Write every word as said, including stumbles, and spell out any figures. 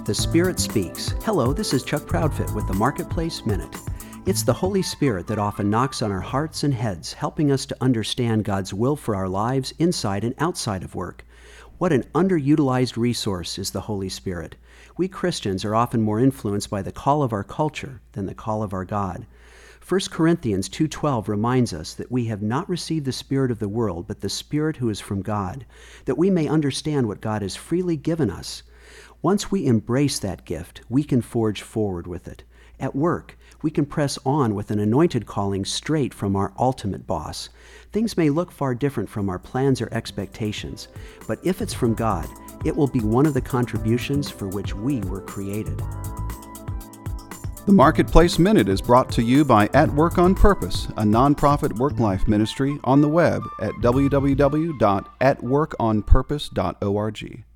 The Spirit Speaks. Hello, this is Chuck Proudfit with the Marketplace Minute. It's the Holy Spirit that often knocks on our hearts and heads, helping us to understand God's will for our lives inside and outside of work. What an underutilized resource is the Holy Spirit. We Christians are often more influenced by the call of our culture than the call of our God. First Corinthians two twelve reminds us that we have not received the spirit of the world, but the Spirit who is from God, that we may understand what God has freely given us. Once we embrace that gift, we can forge forward with it. At work, we can press on with an anointed calling straight from our ultimate boss. Things may look far different from our plans or expectations, but if it's from God, it will be one of the contributions for which we were created. The Marketplace Minute is brought to you by At Work on Purpose, a nonprofit work-life ministry on the web at w w w dot at work on purpose dot org.